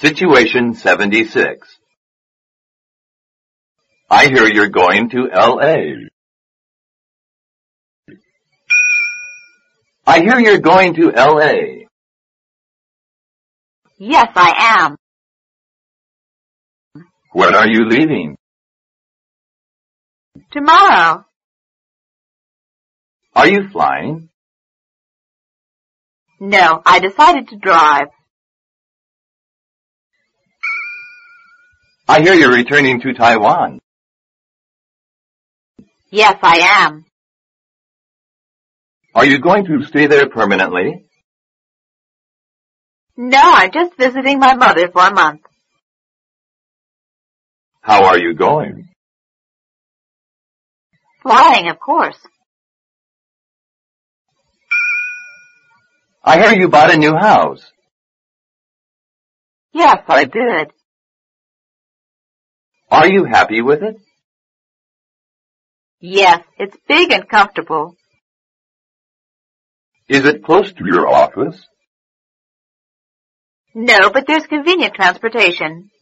Situation 76. I hear you're going to L.A. I hear you're going to L.A. Yes, I am. When are you leaving? Tomorrow. Are you flying? No, I decided to drive. I hear you're returning to Taiwan. Yes, I am. Are you going to stay there permanently? No, I'm just visiting my mother for a month. How are you going? Flying, of course. I hear you bought a new house. Yes, I did. Are you happy with it? Yes, it's big and comfortable. Is it close to your office? No, but there's convenient transportation.